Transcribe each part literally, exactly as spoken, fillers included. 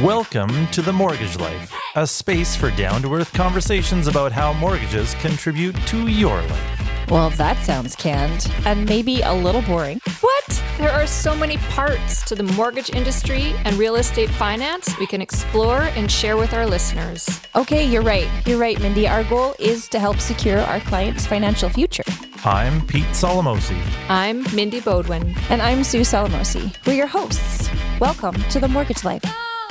Welcome to The Mortgage Life, a space for down-to-earth conversations about how mortgages contribute to your life. Well, that sounds canned and maybe a little boring. What? There are so many parts to the mortgage industry and real estate finance we can explore and share with our listeners. Okay, you're right. You're right, Mindy. Our goal is to help secure our clients' financial future. I'm Pete Solomosi. I'm Mindy Bodwin. And I'm Sue Solomosi. We're your hosts. Welcome to The Mortgage Life.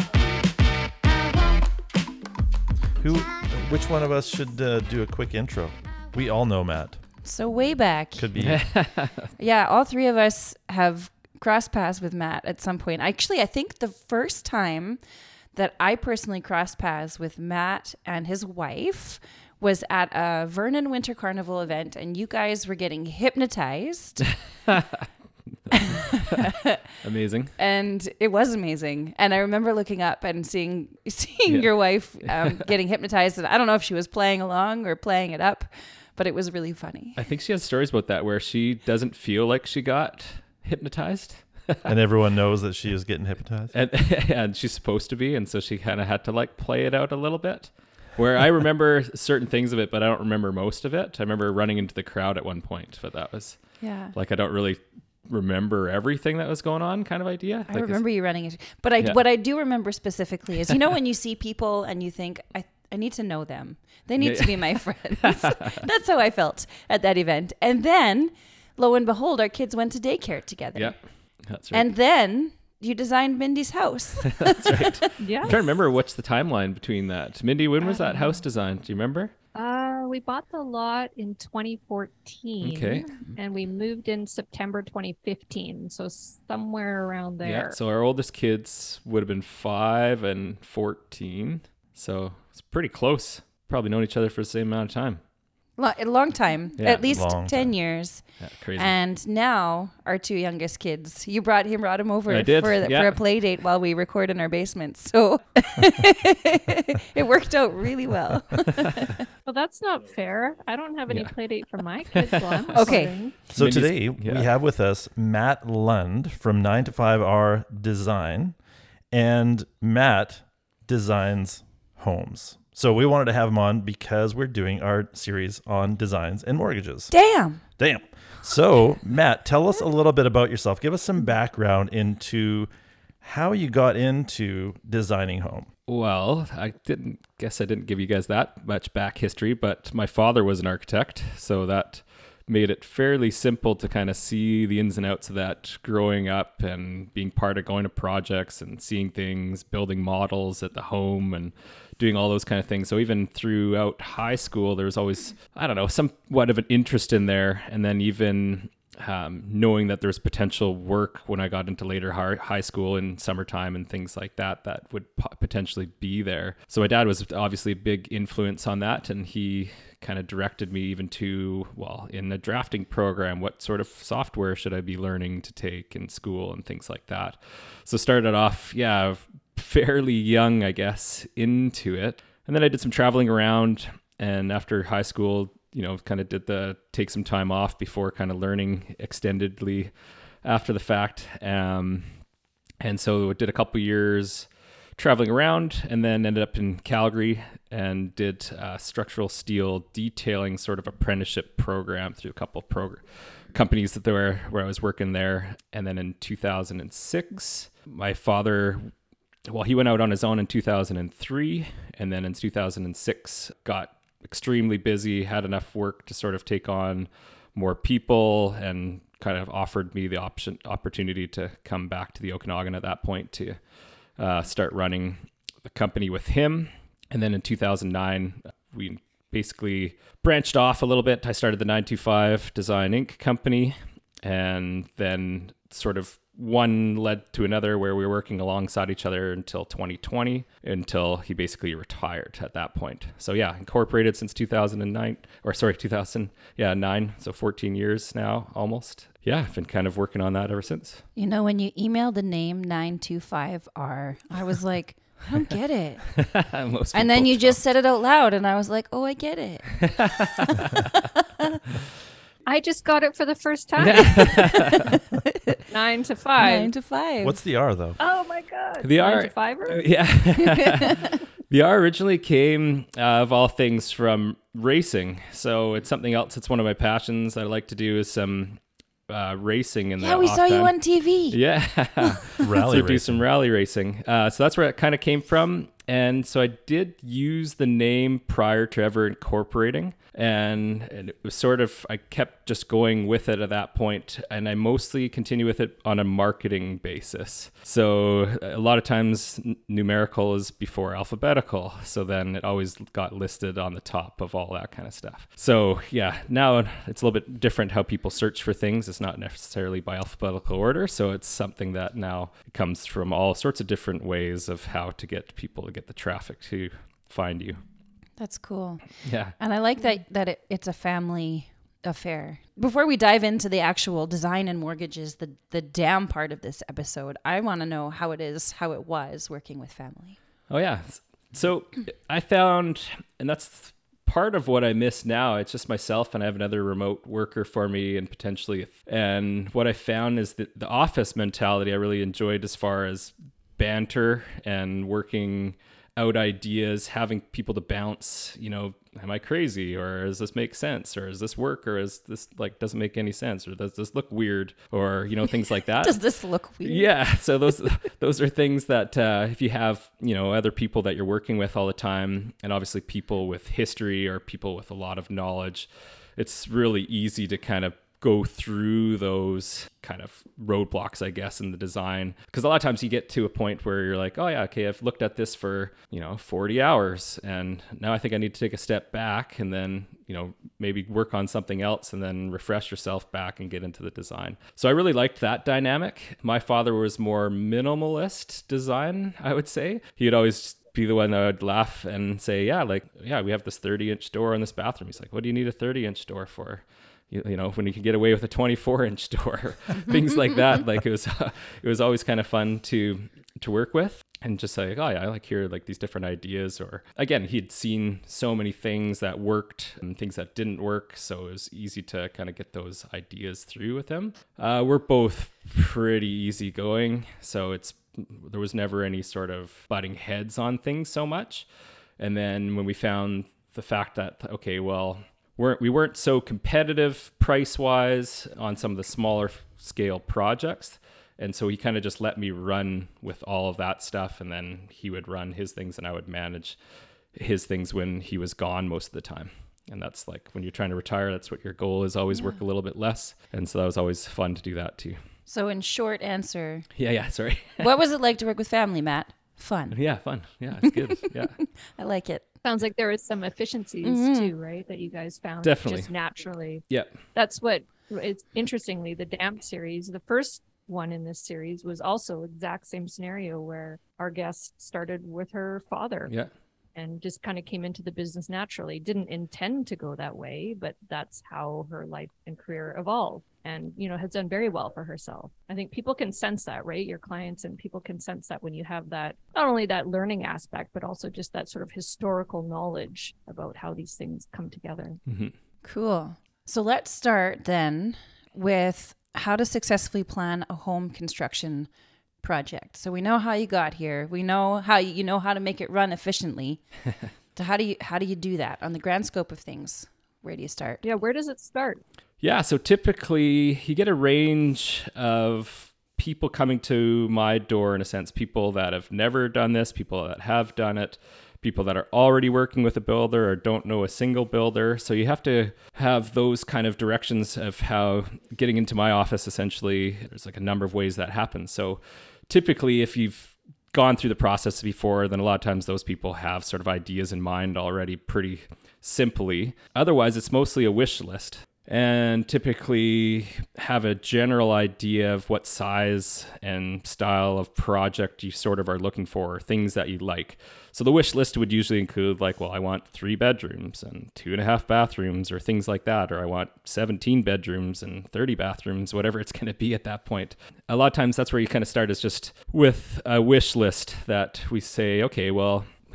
Who, which one of us should uh, do a quick intro? We all know Matt. So way back. Could be. Yeah, all three of us have crossed paths with Matt at some point. Actually, I think the first time that I personally crossed paths with Matt and his wife was at a Vernon Winter Carnival event, and you guys were getting hypnotized. Amazing. And it was amazing. And I remember looking up and seeing seeing Yeah. your wife um, getting hypnotized. And I don't know if she was playing along or playing it up, but it was really funny. I think she has stories about that where she doesn't feel like she got hypnotized. And everyone knows that she is getting hypnotized. And, and she's supposed to be. And so she kind of had to like play it out a little bit. Where I remember certain things of it, but I don't remember most of it. I remember running into the crowd at one point, but that was Yeah. like, I don't really remember everything that was going on kind of idea. I Like, remember you running into, but I, Yeah. what I do remember specifically is, you know, when you see people and you think, I, I need to know them. They need Yeah. to be my friends. That's how I felt at that event. And then, lo and behold, our kids went to daycare together. Yeah, that's right. And then you designed Mindy's house. That's right. Yeah. I'm trying to remember what's the timeline between that. Mindy, when was that house designed? Do you remember? Uh, we bought the lot in twenty fourteen. Okay. And we moved in September twenty fifteen. So somewhere around there. Yeah. So our oldest kids would have been five and fourteen. So it's pretty close. Probably known each other for the same amount of time. Lo- a long time, Yeah, at least long ten time. year,s Yeah, crazy. And now our two youngest kids, you brought him, brought him over I did, for, the- yeah. for a play date while we record in our basement. So it worked out really well. Well, that's not fair. I don't have any Yeah. play date for my kids while I'm Okay. recording. So Mindy's- today yeah. we have with us Matt Lund from nine to five R Design. And Matt designs homes. So we wanted to have him on because we're doing our series on designs and mortgages. Damn. Damn. So, Matt, tell us a little bit about yourself. Give us some background into how you got into designing home. Well, I didn't guess I didn't give you guys that much back history, but my father was an architect, so that made it fairly simple to kind of see the ins and outs of that growing up and being part of going to projects and seeing things, building models at the home and doing all those kind of things. So even throughout high school, there was always, I don't know, somewhat of an interest in there. And then even um, knowing that there's potential work when I got into later hi- high school in summertime and things like that, that would po- potentially be there. So my dad was obviously a big influence on that. And he kind of directed me even to, well, in the drafting program, what sort of software should I be learning to take in school and things like that. So started off, yeah, fairly young, I guess, into it. And then I did some traveling around, and after high school, you know, kind of did the take some time off before kind of learning extendedly after the fact. Um, and so did a couple years traveling around, and then ended up in Calgary and did a structural steel detailing sort of apprenticeship program through a couple of progr- companies that there were where I was working there. And then in two thousand six, my father, well, he went out on his own in two thousand three, and then in two thousand six got extremely busy, had enough work to sort of take on more people, and kind of offered me the option opportunity to come back to the Okanagan at that point to uh, start running the company with him. And then in two thousand nine, we basically branched off a little bit. I started the nine two five Design Incorporated company, and then sort of one led to another where we were working alongside each other until twenty twenty, until he basically retired at that point. So yeah, incorporated since two thousand nine, or sorry, two thousand, yeah, nine. So fourteen years now, almost. Yeah, I've been kind of working on that ever since. You know, when you emailed the name nine two five R, I was like, I don't get it. Most And then people you don't. just said it out loud, and I was like, oh, I get it. I just got it for the first time. Nine to five. Nine to five. What's the R though? Oh my God. The Nine R- to fiver? Yeah. The R originally came, uh, of all things, from racing. So it's something else. It's one of my passions. I like to do is some uh, racing in the Yeah, we off saw you time. on T V. Yeah. Rally so do racing. some rally racing. Uh, so that's where it kind of came from. And so I did use the name prior to ever incorporating. And it was sort of, I kept just going with it at that point, and I mostly continue with it on a marketing basis. So a lot of times n- numerical is before alphabetical. So then it always got listed on the top of all that kind of stuff. So yeah, now it's a little bit different how people search for things. It's not necessarily by alphabetical order. So it's something that now comes from all sorts of different ways of how to get people to get the traffic to find you. That's cool. Yeah. And I like that that it, it's a family affair. Before we dive into the actual design and mortgages, the the damn part of this episode, I want to know how it is, how it was working with family. Oh, yeah. So I found, and that's part of what I miss now. It's just myself, and I have another remote worker for me, and potentially. And what I found is that the office mentality I really enjoyed as far as banter and working out ideas, having people to bounce, you know, am I crazy, or does this make sense, or does this work, or is this like doesn't make any sense, or does this look weird, or, you know, things like that. Does this look weird? Yeah. So those those are things that uh, if you have, you know, other people that you're working with all the time, and obviously people with history or people with a lot of knowledge, it's really easy to kind of go through those kind of roadblocks, I guess, in the design. Because a lot of times you get to a point where you're like, oh yeah, okay, I've looked at this for, you know, forty hours. And now I think I need to take a step back and then, you know, maybe work on something else and then refresh yourself back and get into the design. So I really liked that dynamic. My father was more minimalist design, I would say. He'd always be the one that would laugh and say, yeah, like, yeah, we have this thirty inch door in this bathroom. He's like, what do you need a thirty inch door for? You, you know, when you can get away with a twenty-four inch door, things like that. Like it was, uh, it was always kind of fun to, to work with, and just like, oh yeah, I like hear like these different ideas. Or again, he'd seen so many things that worked and things that didn't work. So it was easy to kind of get those ideas through with him. Uh, we're both pretty easygoing. So it's, there was never any sort of butting heads on things so much. And then when we found the fact that, okay, well, weren't we weren't so competitive price wise on some of the smaller scale projects, and so he kind of just let me run with all of that stuff, and then he would run his things and I would manage his things when he was gone most of the time. And that's like when you're trying to retire, that's what your goal is, always work a little bit less. And so that was always fun to do that too. So in short answer, Yeah, yeah, sorry. what was it like to work with family, Matt? Fun. Yeah, fun. Yeah, it's good. Yeah. I like it. Sounds like there was some efficiencies Mhm. too, right? That you guys found Definitely. just naturally. Yep. That's what it's interestingly, the damp series, the first one in this series was also exact same scenario where our guest started with her father Yeah. and just kind of came into the business naturally. Didn't intend to go that way, but that's how her life and career evolved, and, you know, has done very well for herself. I think people can sense that, right? Your clients and people can sense that when you have that, not only that learning aspect, but also just that sort of historical knowledge about how these things come together. Mm-hmm. Cool. So let's start then with how to successfully plan a home construction project. So we know how you got here. We know how you, you know how to make it run efficiently. So how do you how do you do that on the grand scope of things? Where do you start? Yeah, where does it start? Yeah, so typically you get a range of people coming to my door, in a sense, people that have never done this, people that have done it, people that are already working with a builder or don't know a single builder. So you have to have those kind of directions of how getting into my office, essentially, there's like a number of ways that happens. So typically if you've gone through the process before, then a lot of times those people have sort of ideas in mind already pretty simply. Otherwise, it's mostly a wish list. And typically have a general idea of what size and style of project you sort of are looking for, things that you like. So the wish list would usually include like, well, I want three bedrooms and two and a half bathrooms or things like that, or I want seventeen bedrooms and thirty bathrooms, whatever it's going to be at that point. A lot of times that's where you kind of start, is just with a wish list that we say, okay, well,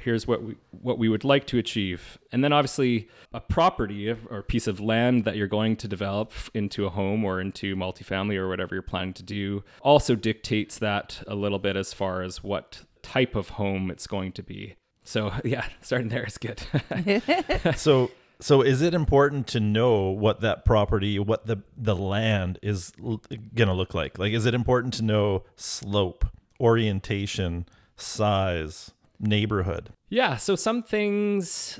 here's what we what we would like to achieve. And then obviously a property or a piece of land that you're going to develop into a home or into multifamily or whatever you're planning to do also dictates that a little bit as far as what type of home it's going to be. So yeah, starting there is good. So so is it important to know what that property, what the, the land is l- going to look like? Like, is it important to know slope, orientation, size, neighborhood? Yeah, so some things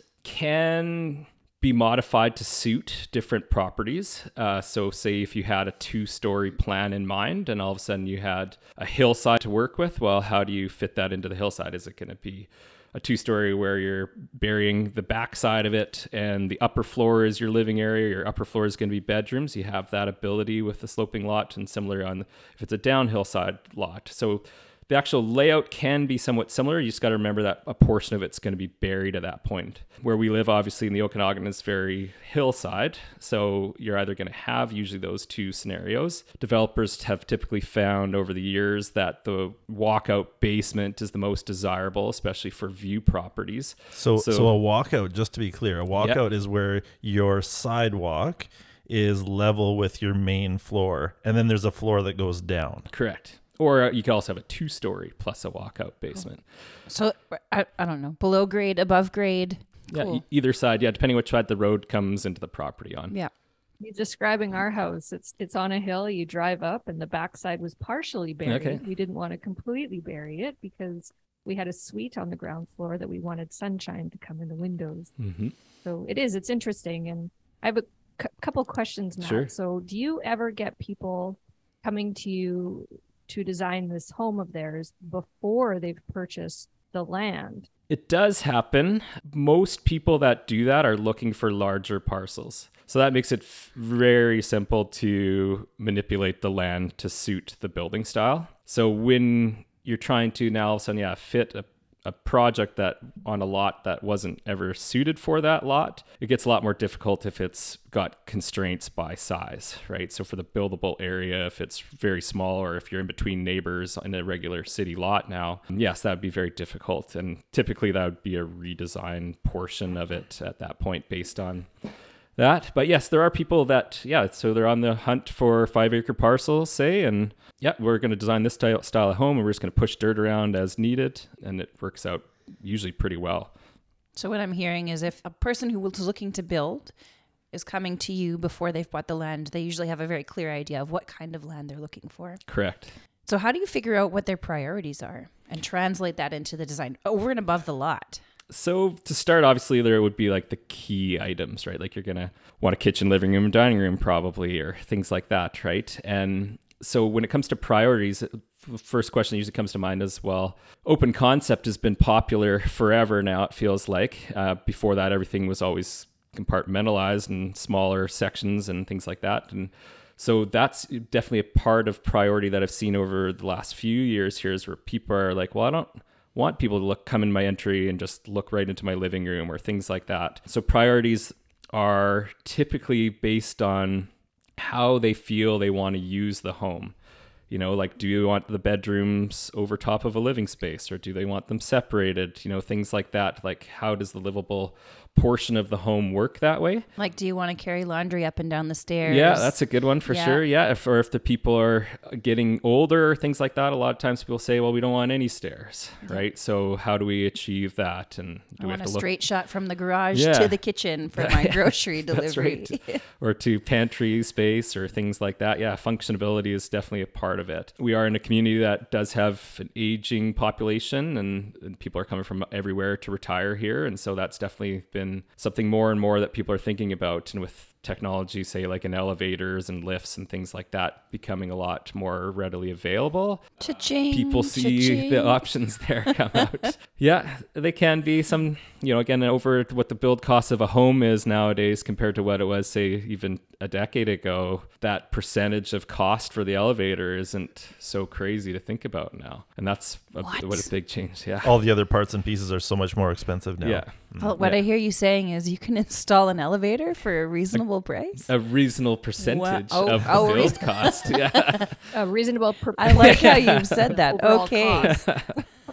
can be modified to suit different properties. Uh, so say if you had a two-story plan in mind and all of a sudden you had a hillside to work with, well, how do you fit that into the hillside? Is it going to be a two-story where you're burying the back side of it and the upper floor is your living area, your upper floor is going to be bedrooms? You have that ability with the sloping lot, and similar on if it's a downhill side lot. So the actual layout can be somewhat similar. You just got to remember that a portion of it's going to be buried at that point. Where we live, obviously, in the Okanagan is very hillside. So you're either going to have usually those two scenarios. Developers have typically found over the years that the walkout basement is the most desirable, especially for view properties. So, So- so, a walkout, just to be clear, a walkout is where your sidewalk is level with your main floor, and then there's a floor that goes down. Correct. Or you could also have a two-story plus a walkout basement. So I, I don't know, below grade, above grade. Yeah, Cool. e- either side. Yeah, depending which side the road comes into the property on. Yeah. He's describing our house. It's it's on a hill. You drive up, and the backside was partially buried. Okay. We didn't want to completely bury it because we had a suite on the ground floor that we wanted sunshine to come in the windows. Mm-hmm. So it is. It's interesting, and I have a c- couple questions now. Sure. So, do you ever get people coming to you to design this home of theirs before they've purchased the land? It does happen. Most people that do that are looking for larger parcels. So that makes it f- very simple to manipulate the land to suit the building style. So when you're trying to now all of a sudden, yeah, fit a, a project that on a lot that wasn't ever suited for that lot, it gets a lot more difficult if it's got constraints by size, right? So for the buildable area, if it's very small or if you're in between neighbors in a regular city lot now, yes, that would be very difficult. And typically that would be a redesign portion of it at that point based on that. But yes, there are people that, yeah, so they're on the hunt for five acre parcels, say, and yeah, we're going to design this style, style of home and we're just going to push dirt around as needed. And it works out usually pretty well. So what I'm hearing is if a person who is looking to build is coming to you before they've bought the land, they usually have a very clear idea of what kind of land they're looking for. Correct. So how do you figure out what their priorities are and translate that into the design over and above the lot? So to start, obviously, there would be like the key items, right? Like you're going to want a kitchen, living room, dining room probably, or things like that, right? And so when it comes to priorities, the first question that usually comes to mind is, well, open concept has been popular forever now, it feels like. Uh, before that, everything was always compartmentalized and smaller sections and things like that. And so that's definitely a part of priority that I've seen over the last few years here is where people are like, well, I don't want people to look come in my entry and just look right into my living room or things like that. So priorities are typically based on how they feel they want to use the home. You know, like, do you want the bedrooms over top of a living space or do they want them separated? You know, things like that. Like, how does the livable portion of the home work that way? Like, do you want to carry laundry up and down the stairs? Yeah, that's a good one for Yeah. sure. Yeah, if, or if the people are getting older or things like that, a lot of times people say, well, we don't want any stairs, right? So how do we achieve that? And do I we want have a to look straight shot from the garage Yeah. to the kitchen for my grocery That's delivery. right. Or to pantry space or things like that. Yeah, functionability is definitely a part of it. We are in a community that does have an aging population and, and people are coming from everywhere to retire here. And so that's definitely been something more and more that people are thinking about. And with technology, say like in elevators and lifts and things like that becoming a lot more readily available, Cha-ching, people see cha-ching. the options there come out. Yeah, they can be some, you know, again, over what the build cost of a home is nowadays compared to what it was, say, even a decade ago. That percentage of cost for the elevator isn't so crazy to think about now. And that's a, What? what a big change. Yeah. All the other parts and pieces are so much more expensive now. Yeah. Well, what Yeah. I hear you saying is you can install an elevator for a reasonable price. A reasonable percentage Oh, of the oh, build reason- cost. Yeah. A reasonable per- I like how you've said that. overall Okay. cost.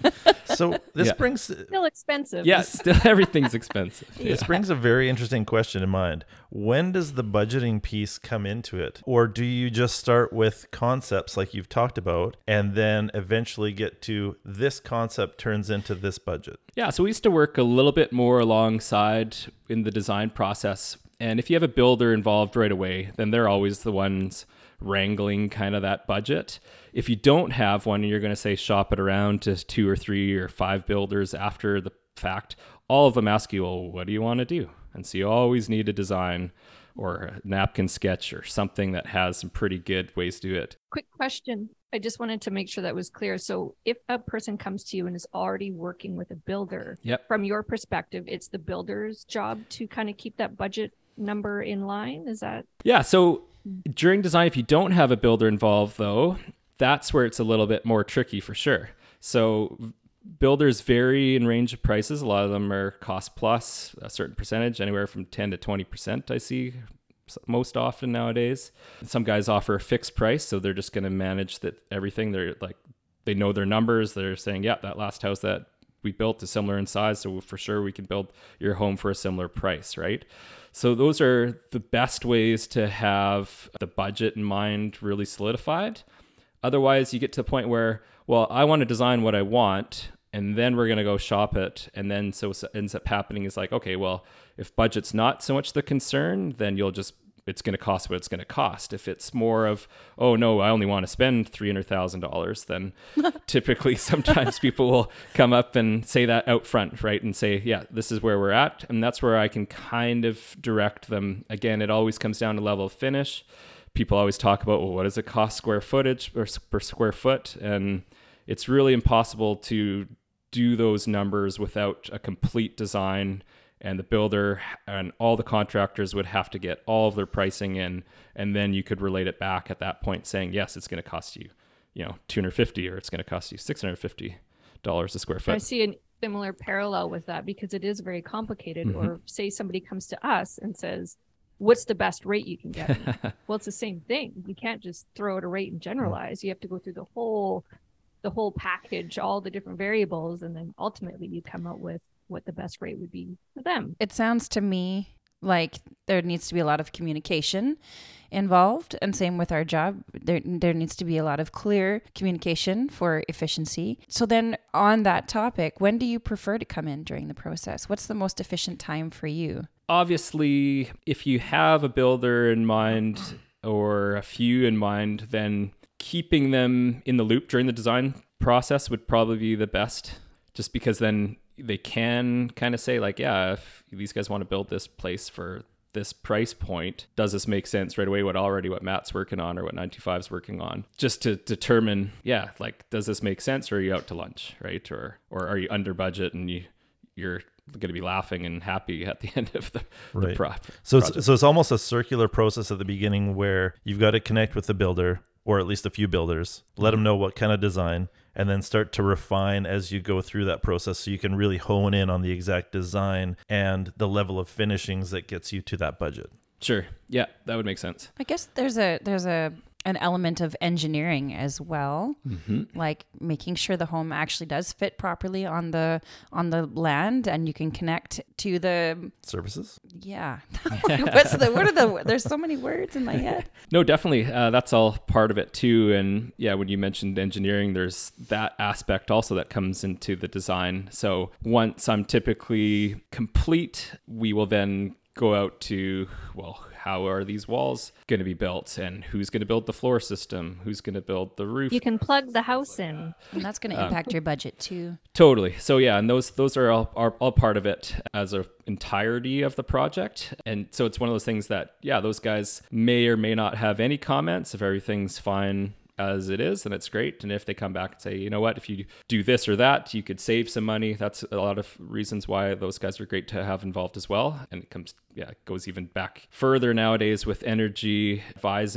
So this Yeah. brings Still expensive. Yeah, still everything's expensive. this brings a very interesting question in mind. When does the budgeting piece come into it? Or do you just start with concepts like you've talked about and then eventually get to this concept turns into this budget? Yeah, so we used to work a little bit more alongside in the design process. And if you have a builder involved right away, then they're always the ones wrangling kind of that budget. If you don't have one and you're going to say shop it around to two or three or five builders after the fact, all of them ask you, well, what do you want to do? And so you always need a design or a napkin sketch or something that has some pretty good ways to do it. Quick question. I just wanted to make sure that was clear. So if a person comes to you and is already working with a builder, Yep. from your perspective, it's the builder's job to kind of keep that budget number in line. Is that? Yeah, so during design, if you don't have a builder involved, though, that's where it's a little bit more tricky for sure. So builders vary in range of prices. A lot of them are cost plus a certain percentage, anywhere from ten to twenty percent, I see most often nowadays. Some guys offer a fixed price, so they're just going to manage that everything. They're like, they know their numbers. They're saying, yeah, that last house that we built is similar in size, so for sure we can build your home for a similar price, right? So those are the best ways to have the budget in mind really solidified. Otherwise, you get to the point where, well, I want to design what I want, and then we're going to go shop it. And then so what ends up happening is like, okay, well, if budget's not so much the concern, then you'll just, it's going to cost what it's going to cost. If it's more of, oh no, I only want to spend three hundred thousand dollars, then typically sometimes people will come up and say that out front, right? And say, yeah, this is where we're at. And that's where I can kind of direct them. Again, it always comes down to level of finish. People always talk about, well, what does it cost square footage or per square foot? And it's really impossible to do those numbers without a complete design. And the builder and all the contractors would have to get all of their pricing in, and then you could relate it back at that point saying, yes, it's going to cost you, you know, two hundred fifty dollars or it's going to cost you six hundred fifty dollars a square foot. I see a similar parallel with that because it is very complicated. Mm-hmm. Or say somebody comes to us and says, what's the best rate you can get me? Well, it's the same thing. You can't just throw out a rate and generalize. You have to go through the whole, the whole package, all the different variables, and then ultimately you come up with what the best rate would be for them. It sounds to me like there needs to be a lot of communication involved, and same with our job. There, there needs to be a lot of clear communication for efficiency. So then on that topic, when do you prefer to come in during the process? What's the most efficient time for you? Obviously, if you have a builder in mind or a few in mind, then keeping them in the loop during the design process would probably be the best, just because then they can kind of say like, yeah, if these guys want to build this place for this price point, does this make sense right away? What already what Matt's working on or what ninety-five is working on, just to determine, yeah, like, does this make sense, or are you out to lunch, right? Or or are you under budget and you you're going to be laughing and happy at the end of the, Right. the prop. So project. it's, so it's almost a circular process at the beginning where you've got to connect with the builder, or at least a few builders, let them know what kind of design, and then start to refine as you go through that process so you can really hone in on the exact design and the level of finishings that gets you to that budget. Sure. Yeah, that would make sense. I guess there's a there's a an element of engineering as well, Mm-hmm. like making sure the home actually does fit properly on the on the land, and you can connect to the Services? yeah. What's the what are the there's so many words in my head. No, definitely. Uh, that's all part of it too. And yeah, when you mentioned engineering, there's that aspect also that comes into the design. So once I'm typically complete, we will then go out to, well, how are these walls going to be built, and who's going to build the floor system? Who's going to build the roof? You can plug the house in. And that's going to impact your budget too. Totally. So yeah, and those those are all are all part of it as a entirety of the project. And so it's one of those things that, yeah, those guys may or may not have any comments. If everything's fine as it is, then it's great. And if they come back and say, you know what, if you do this or that, you could save some money. That's a lot of reasons why those guys are great to have involved as well. And it comes, yeah, it goes even back further nowadays with energy advising.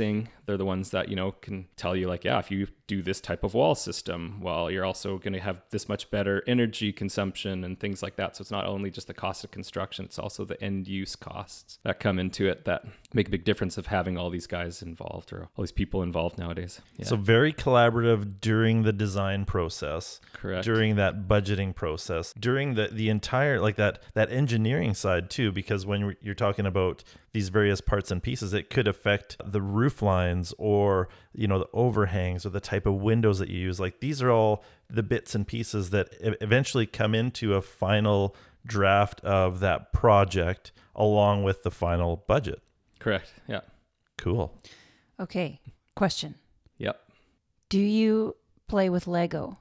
They're the ones that, you know, can tell you like, yeah, if you do this type of wall system, well, you're also going to have this much better energy consumption and things like that. So it's not only just the cost of construction, it's also the end use costs that come into it that make a big difference of having all these guys involved or all these people involved nowadays. Yeah. So very collaborative during the design process. Correct. During that budgeting process, during the, the entire, like that, that engineering side too, because when you're talking about these various parts and pieces, it could affect the roof lines or, you know, the overhangs or the type of windows that you use. Like these are all the bits and pieces that eventually come into a final draft of that project along with the final budget. Correct. Yeah. Cool. Okay. Question. Yep. Do you play with Lego?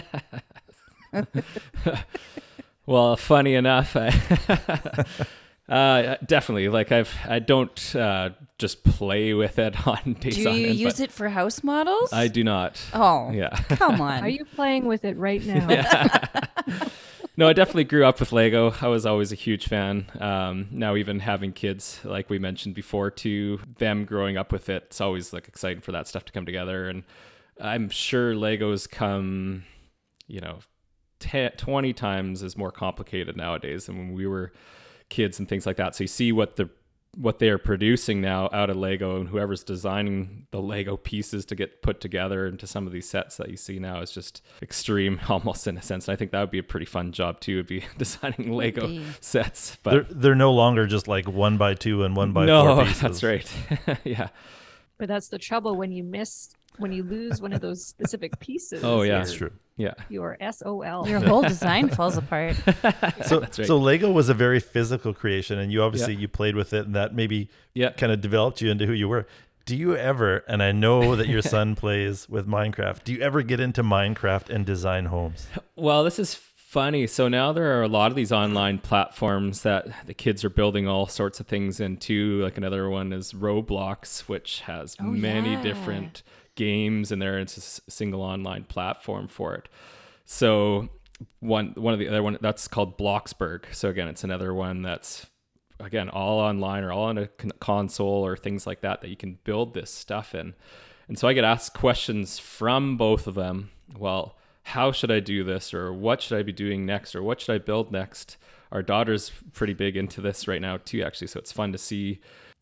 Well, funny enough, I uh, definitely like I've I don't uh, just play with it on days Do on you end, use but it for house models? I do not. Oh, Yeah. come on. Are you playing with it right now? No, I definitely grew up with Lego. I was always a huge fan. Um, now even having kids, like we mentioned before, too, them growing up with it, it's always like exciting for that stuff to come together. And I'm sure Legos come, you know, ten, twenty times as more complicated nowadays than when we were kids and things like that. So you see what the what they are producing now out of Lego, and whoever's designing the Lego pieces to get put together into some of these sets that you see now is just extreme, almost in a sense. And I think that would be a pretty fun job too, would be designing Lego be. sets. But They're, they're no longer just like one by two and one by no, four pieces. that's right. Yeah. But that's the trouble when you miss, when you lose one of those specific pieces. Oh, yeah. you're- That's true. Yeah. You're S O L. Your whole design falls apart. So, That's right. so Lego was a very physical creation, and you obviously you played with it, and that maybe Yeah. kind of developed you into who you were. Do you ever, and I know that your son plays with Minecraft, do you ever get into Minecraft and design homes? Well, this is funny. So now there are a lot of these online platforms that the kids are building all sorts of things into. Like another one is Roblox, which has Oh, many yeah. different games in there. It's a s- single online platform for it. So one one of the other one that's called Bloxburg. So again, it's another one that's again all online or all on a con- console or things like that that you can build this stuff in. And so I get asked questions from both of them. Well, how should I do this, or what should I be doing next, or what should I build next? Our daughter's pretty big into this right now too, actually. So it's fun to see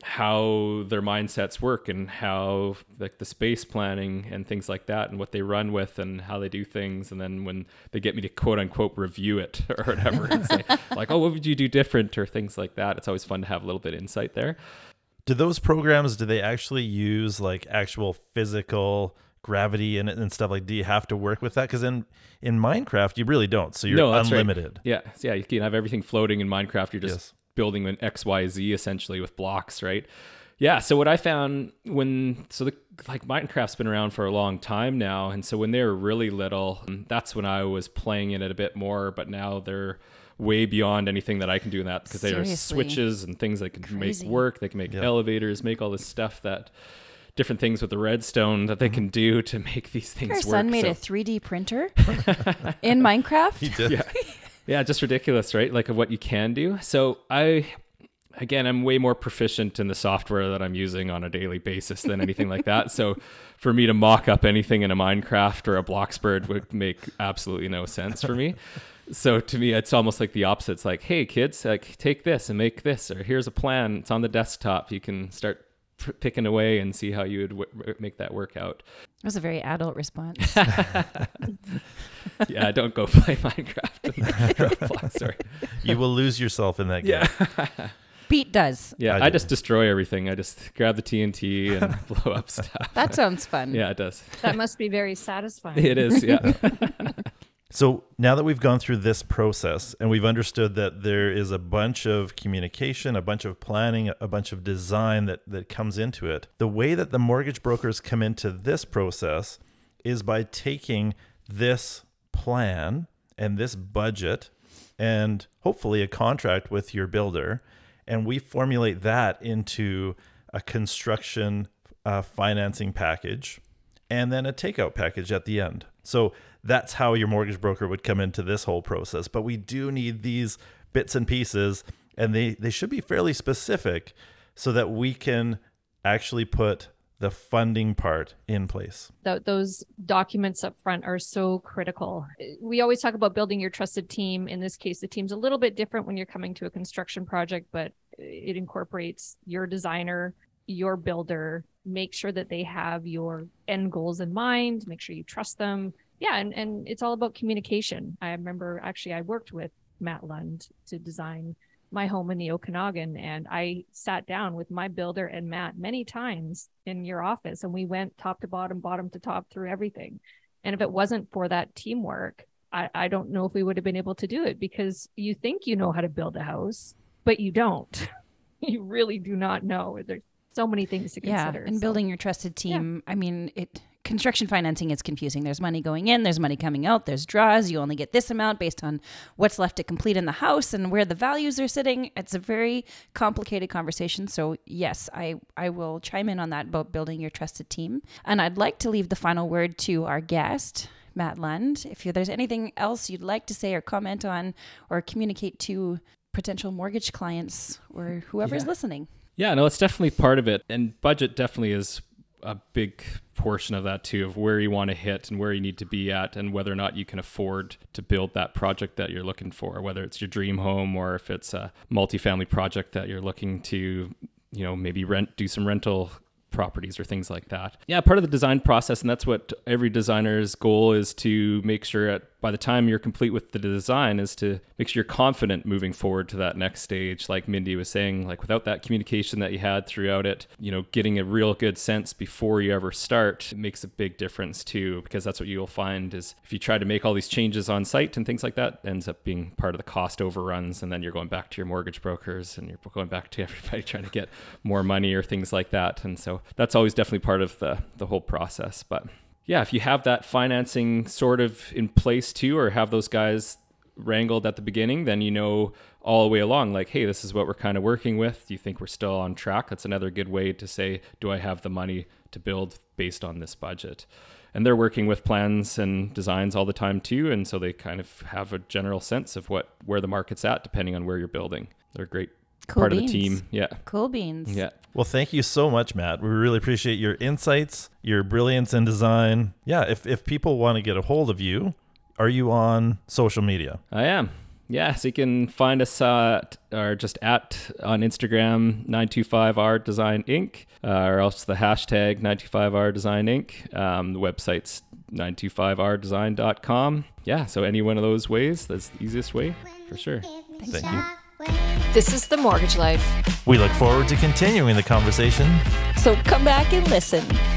how their mindsets work and how like the space planning and things like that and what they run with and how they do things. And then when they get me to quote unquote review it or whatever and say like, oh, what would you do different or things like that? It's always fun to have a little bit of insight there. Do those programs, do they actually use like actual physical gravity and, and stuff? Like, do you have to work with that? Because in, in Minecraft, you really don't. So you're No, that's right. unlimited. Yeah. Yeah. You can have everything floating in Minecraft. You're just Yes. building an X Y Z essentially with blocks, right? Yeah. So what I found when, so the, like Minecraft's been around for a long time now. And so when they were really little, that's when I was playing in it a bit more, but now they're way beyond anything that I can do in that because they are Seriously. switches and things that can Crazy. make work. They can make Yeah. elevators, make all this stuff that different things with the redstone that they can do to make these things Your work. son made So- a three D printer in Minecraft? He did. yeah. Yeah, just ridiculous, right? Like of what you can do. So I, again, I'm way more proficient in the software that I'm using on a daily basis than anything like that. So for me to mock up anything in a Minecraft or a Bloxburg would make absolutely no sense for me. So to me, it's almost like the opposite. It's like, hey, kids, like take this and make this, or here's a plan. It's on the desktop. You can start p- picking away and see how you would w- make that work out. That was a very adult response. Yeah, don't go play Minecraft and Roblox. Sorry. You will lose yourself in that game. Yeah. Pete does. Yeah, I I, do. just destroy everything. I just grab the T N T and blow up stuff. That sounds fun. Yeah, it does. That must be very satisfying. It is, yeah. So now that we've gone through this process and we've understood that there is a bunch of communication, a bunch of planning, a bunch of design that, that comes into it, the way that the mortgage brokers come into this process is by taking this plan and this budget and hopefully a contract with your builder, and we formulate that into a construction uh, financing package and then a takeout package at the end. So that's how your mortgage broker would come into this whole process. But we do need these bits and pieces, and they, they should be fairly specific so that we can actually put the funding part in place. Th- those documents up front are so critical. We always talk about building your trusted team. In this case, the team's a little bit different when you're coming to a construction project, but it incorporates your designer, your builder. Make sure that they have your end goals in mind. Make sure you trust them. Yeah, and, and it's all about communication. I remember actually I worked with Matt Lund to design my home in the Okanagan, and I sat down with my builder and Matt many times in your office, and we went top to bottom, bottom to top through everything. And if it wasn't for that teamwork, I, I don't know if we would have been able to do it, because you think you know how to build a house, but you don't. You really do not know. There's so many things to consider. Yeah, and so. building your trusted team. Yeah. I mean, it construction financing is confusing. There's money going in, there's money coming out, there's draws. You only get this amount based on what's left to complete in the house and where the values are sitting. It's a very complicated conversation. So yes, I, I will chime in on that about building your trusted team. And I'd like to leave the final word to our guest, Matt Lund. If there's anything else you'd like to say or comment on or communicate to potential mortgage clients or whoever's yeah. listening. Yeah, no, it's definitely part of it. And budget definitely is a big portion of that too, of where you want to hit and where you need to be at and whether or not you can afford to build that project that you're looking for, whether it's your dream home or if it's a multifamily project that you're looking to, you know, maybe rent, do some rental properties or things like that. Yeah, part of the design process, and that's what every designer's goal is, to make sure at by the time you're complete with the design is to make sure you're confident moving forward to that next stage. Like Mindy was saying, like without that communication that you had throughout it, you know, getting a real good sense before you ever start, it makes a big difference too, because that's what you'll find is if you try to make all these changes on site and things like that, ends up being part of the cost overruns. And then you're going back to your mortgage brokers and you're going back to everybody trying to get more money or things like that. And so that's always definitely part of the, the whole process. But yeah, if you have that financing sort of in place too, or have those guys wrangled at the beginning, then you know all the way along, like, hey, this is what we're kind of working with. Do you think we're still on track? That's another good way to say, do I have the money to build based on this budget? And they're working with plans and designs all the time too. And so they kind of have a general sense of what where the market's at, depending on where you're building. They're great. Cool part beans. of the team. Yeah. Cool beans. Yeah. Well, thank you so much, Matt. We really appreciate your insights, your brilliance in design. Yeah, if, if people want to get a hold of you, are you on social media? I am. Yeah, so you can find us at, or just at on Instagram, nine two five R Design Incorporated, uh, or else the hashtag nine two five R Design Incorporated. Um, the website's nine two five R design dot com. Yeah, so any one of those ways, that's the easiest way for sure. Thank you. This is The Mortgage Life. We look forward to continuing the conversation. So come back and listen.